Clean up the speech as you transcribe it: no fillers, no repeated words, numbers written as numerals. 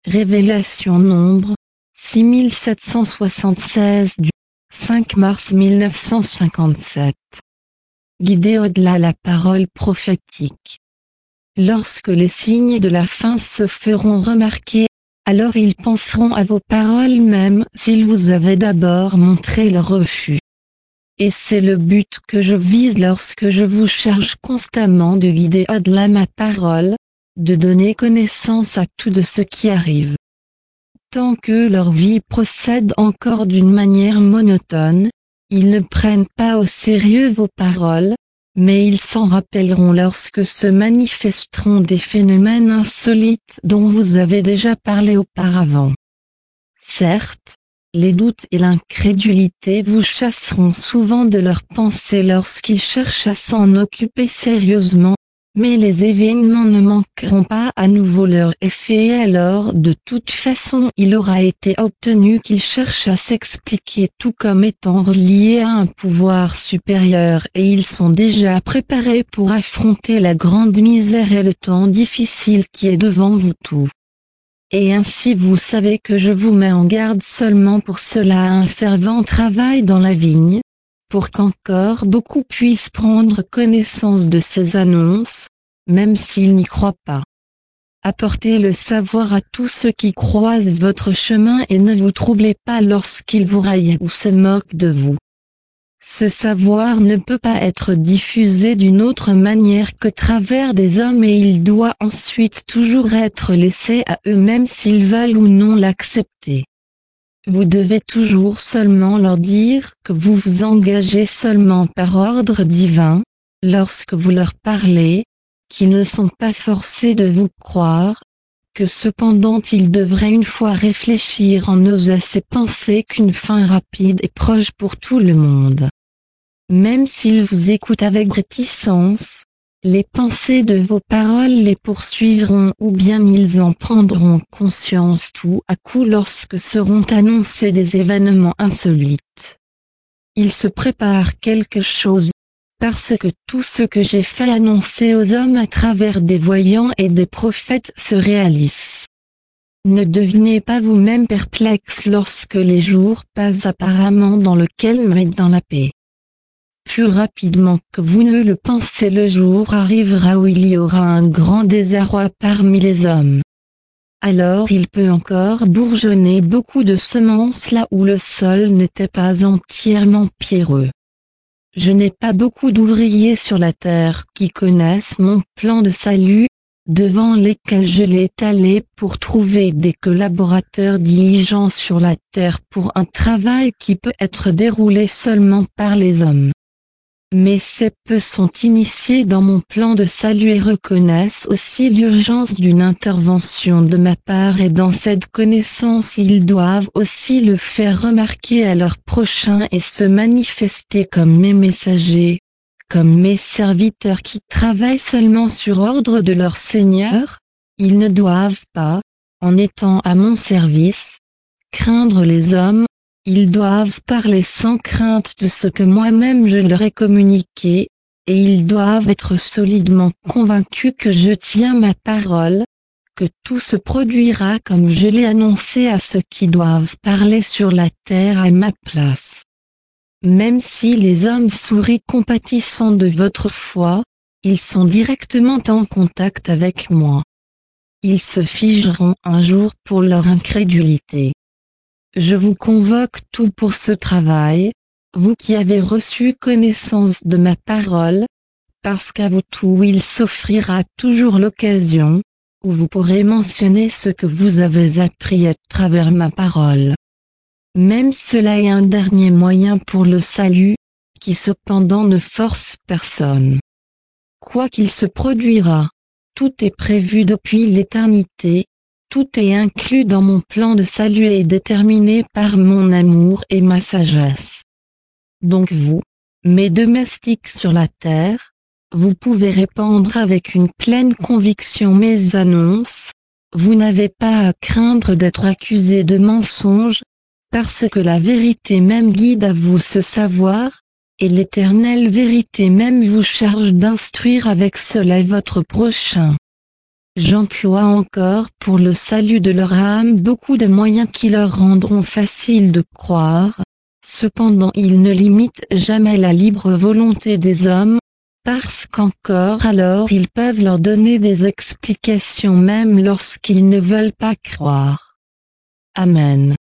Révélation Nombre 6776 du 5 mars 1957. Guidez au-delà la parole prophétique. Lorsque les signes de la fin se feront remarquer, alors ils penseront à vos paroles même s'ils vous avaient d'abord montré leur refus. Et c'est le but que je vise lorsque je vous charge constamment de guider au-delà ma parole, de donner connaissance à tout de ce qui arrive. Tant que leur vie procède encore d'une manière monotone, ils ne prennent pas au sérieux vos paroles, mais ils s'en rappelleront lorsque se manifesteront des phénomènes insolites dont vous avez déjà parlé auparavant. Certes, les doutes et l'incrédulité vous chasseront souvent de leurs pensées lorsqu'ils cherchent à s'en occuper sérieusement, mais les événements ne manqueront pas à nouveau leur effet et alors de toute façon il aura été obtenu qu'ils cherchent à s'expliquer tout comme étant reliés à un pouvoir supérieur et ils sont déjà préparés pour affronter la grande misère et le temps difficile qui est devant vous tous. Et ainsi vous savez que je vous mets en garde seulement pour cela un fervent travail dans la vigne, pour qu'encore beaucoup puissent prendre connaissance de ces annonces, même s'ils n'y croient pas. Apportez le savoir à tous ceux qui croisent votre chemin et ne vous troublez pas lorsqu'ils vous raillent ou se moquent de vous. Ce savoir ne peut pas être diffusé d'une autre manière que travers des hommes et il doit ensuite toujours être laissé à eux-mêmes s'ils veulent ou non l'accepter. Vous devez toujours seulement leur dire que vous vous engagez seulement par ordre divin, lorsque vous leur parlez, qu'ils ne sont pas forcés de vous croire, que cependant ils devraient une fois réfléchir en osant se penser qu'une fin rapide est proche pour tout le monde. Même s'ils vous écoutent avec réticence, les pensées de vos paroles les poursuivront ou bien ils en prendront conscience tout à coup lorsque seront annoncés des événements insolites. Il se prépare quelque chose, parce que tout ce que j'ai fait annoncer aux hommes à travers des voyants et des prophètes se réalise. Ne devenez pas vous-même perplexe lorsque les jours passent apparemment dans le calme et dans la paix. Plus rapidement que vous ne le pensez le jour arrivera où il y aura un grand désarroi parmi les hommes. Alors il peut encore bourgeonner beaucoup de semences là où le sol n'était pas entièrement pierreux. Je n'ai pas beaucoup d'ouvriers sur la terre qui connaissent mon plan de salut, devant lesquels je l'ai étalé pour trouver des collaborateurs diligents sur la terre pour un travail qui peut être déroulé seulement par les hommes. Mais ces peu sont initiés dans mon plan de salut et reconnaissent aussi l'urgence d'une intervention de ma part et dans cette connaissance ils doivent aussi le faire remarquer à leurs prochains et se manifester comme mes messagers, comme mes serviteurs qui travaillent seulement sur ordre de leur Seigneur. Ils ne doivent pas, en étant à mon service, craindre les hommes. Ils doivent parler sans crainte de ce que moi-même je leur ai communiqué, et ils doivent être solidement convaincus que je tiens ma parole, que tout se produira comme je l'ai annoncé à ceux qui doivent parler sur la terre à ma place. Même si les hommes sourient compatissants de votre foi, ils sont directement en contact avec moi. Ils se figeront un jour pour leur incrédulité. Je vous convoque tout pour ce travail, vous qui avez reçu connaissance de ma parole, parce qu'à vous tout il s'offrira toujours l'occasion, où vous pourrez mentionner ce que vous avez appris à travers ma parole. Même cela est un dernier moyen pour le salut, qui cependant ne force personne. Quoi qu'il se produira, tout est prévu depuis l'éternité. Tout est inclus dans mon plan de salut et déterminé par mon amour et ma sagesse. Donc vous, mes domestiques sur la terre, vous pouvez répandre avec une pleine conviction mes annonces, vous n'avez pas à craindre d'être accusé de mensonge, parce que la vérité même guide à vous ce savoir, et l'éternelle vérité même vous charge d'instruire avec cela votre prochain. J'emploie encore pour le salut de leur âme beaucoup de moyens qui leur rendront facile de croire. Cependant ils ne limitent jamais la libre volonté des hommes, parce qu'encore alors ils peuvent leur donner des explications même lorsqu'ils ne veulent pas croire. Amen.